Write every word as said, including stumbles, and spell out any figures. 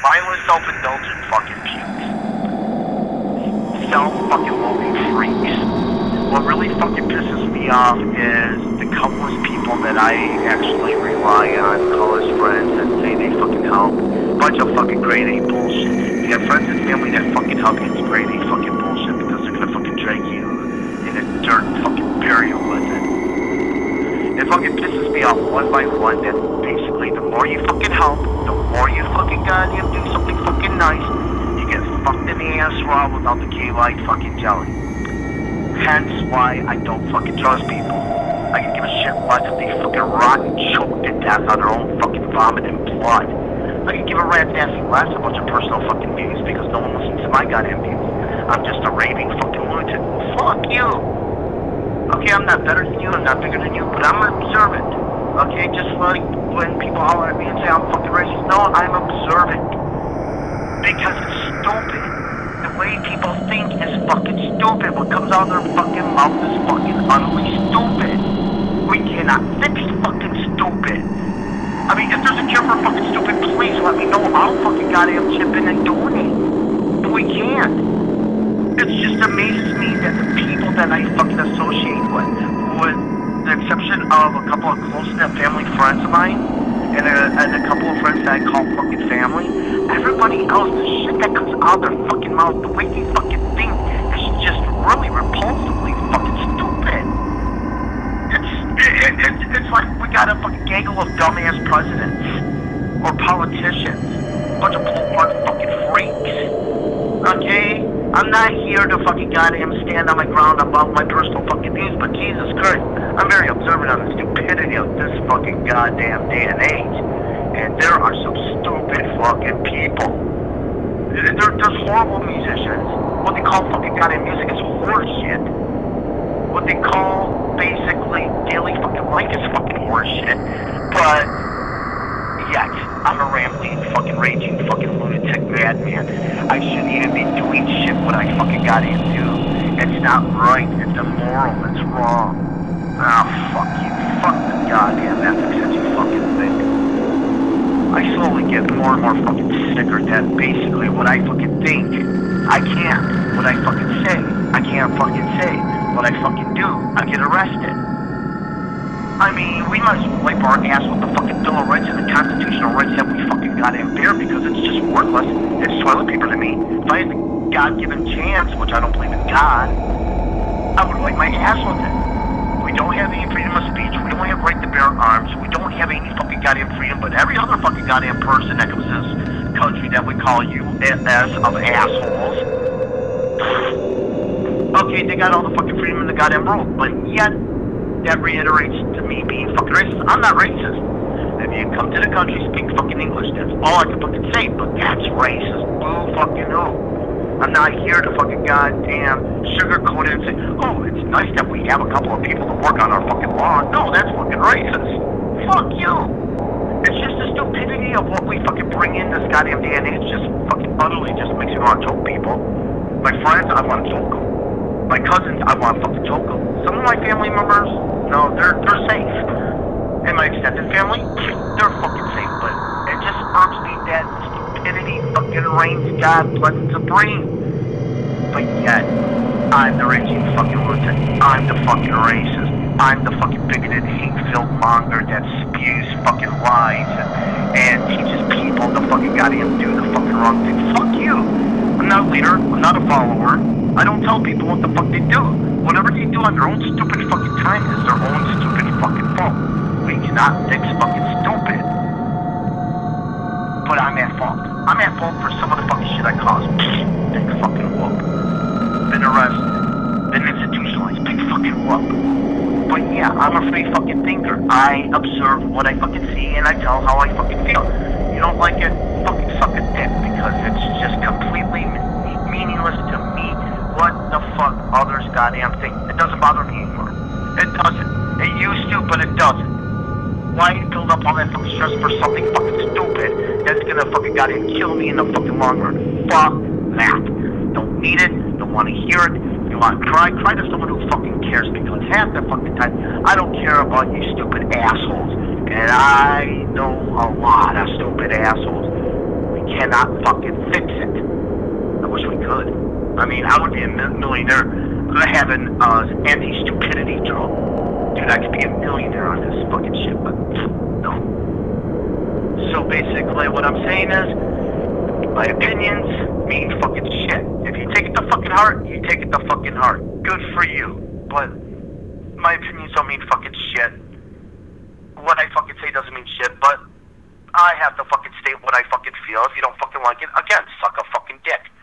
mindless, self-indulgent fucking pukes. Self-fucking-loathing freaks. What really fucking pisses me off is the countless people that I actually rely on, call as friends, that say they fucking help. Bunch of fucking grade A bullshit. You have friends and family that fucking help you, it's grade A fucking bullshit because they're gonna fucking drag you in a dirt fucking burial with it. It fucking pisses me off one by one that basically the more you fucking help, the more you fucking goddamn do something fucking nice, you get fucked in the ass raw without the K-Light fucking jelly. Hence why I don't fucking trust people. I can give a shit less if they fucking rot and choke to death on their own fucking vomit and blood. I can give a rat's ass less a bunch of personal fucking views because no one listens to my goddamn views. I'm just a raving fucking lunatic. Fuck you! Okay, I'm not better than you, I'm not bigger than you, but I'm observant. Okay, just like when people holler at me and say I'm fucking racist, no, I'm observant. Because it's stupid. The way people think is fucking stupid. What comes out of their fucking mouth is fucking utterly stupid. We cannot fix fucking stupid. I mean, if there's a cure for fucking stupid, please let me know. I'll fucking goddamn chip in and donate. But we can't. It just amazes me that the people that I fucking associate with, with the exception of a couple of close-knit family friends of mine, and a, and a couple of friends that I call fucking family, everybody else, the shit that comes out of their fucking mouth, the way they fucking think, is just really repulsively fucking stupid. It's, it, it, it's, it's like we got a fucking gaggle of dumbass presidents, or politicians, a bunch of blowhard fucking freaks, okay? I'm not here to fucking goddamn stand on my ground about my personal fucking views, but Jesus Christ, I'm very observant on the stupidity of this fucking goddamn day and age. And there are some stupid fucking people. There, there's horrible musicians. What they call fucking goddamn music is horseshit. What they call basically daily fucking life is fucking horseshit. But yet, I'm a rambling, fucking raging, fucking lunatic madman. I shouldn't even be doing shit what I fucking goddamn do. It's not right. It's immoral. It's wrong. Ah, fuck you. Fuck the goddamn ethics that you fucking think. I slowly get more and more fucking sicker that basically what I fucking think, I can't. What I fucking say, I can't fucking say. What I fucking do, I get arrested. I mean, we might as well wipe our ass with the fucking Bill of Rights and the constitutional rights that we fucking goddamn bear because it's just worthless. It's toilet paper to me. If I had the God-given chance, which I don't believe in God, I would wipe my ass with it. We don't have any freedom of speech. We don't have right to bear arms. We don't have any fucking goddamn freedom, but every other fucking goddamn person that comes to this country that we call U S of assholes. Okay, they got all the fucking freedom in the goddamn world, but yet that reiterates to me being fucking racist. I'm not racist. If you come to the country, speak fucking English. That's all I can fucking say, but that's racist. Boo fucking who. I'm not here to fucking goddamn sugarcoat it and say, oh, it's nice that we have a couple of people to work on our fucking lawn. No, that's fucking racist. Fuck you. It's just the stupidity of what we fucking bring in this goddamn day and age just fucking utterly just makes me want to choke people. My friends, I want to choke them. My cousins, I want to fucking choke them. Some of my family members, no, they're they're safe. And my extended family, they're fucking safe. But it just irks me that stupidity fucking reigns God blessed supreme. But yet, I'm the raging fucking lunatic. I'm the fucking racist. I'm the fucking bigoted, hate-filled monger that spews fucking lies and, and teaches people to fucking goddamn do the fucking wrong thing. Fuck you. I'm not a leader. I'm not a follower. I don't tell people what the fuck they do. Whatever they do on their own stupid fucking time is their own stupid fucking fault. We cannot fix fucking stupid. But I'm at fault. I'm at fault for some of the fucking shit I caused. Big fucking whoop. Been arrested. Been institutionalized. Big fucking whoop. But yeah, I'm a free fucking thinker. I observe what I fucking see and I tell how I fucking feel. You don't like it? Fucking suck a dick because it's just completely meaningless to me what the fuck others goddamn think. It doesn't bother me anymore. It doesn't. It used to, but it doesn't. Why build up all that fucking stress for something fucking stupid that's gonna fucking goddamn kill me in the fucking long run? Fuck that. Don't need it. Don't want to hear it. You want to cry? Cry to someone who fucking cares because half the fucking time I don't care about you stupid assholes. And I know a lot of stupid assholes. We cannot fucking fix it. I wish we could. I mean, I would be a millionaire having uh, anti-stupidity drone. Dude, I could be a millionaire on this fucking shit, but no. So basically what I'm saying is, my opinions mean fucking shit. If you take it to fucking heart, you take it to fucking heart. Good for you. But my opinions don't mean fucking shit. What I fucking say doesn't mean shit, but I have to fucking state what I fucking feel. If you don't fucking like it, again, suck a fucking dick.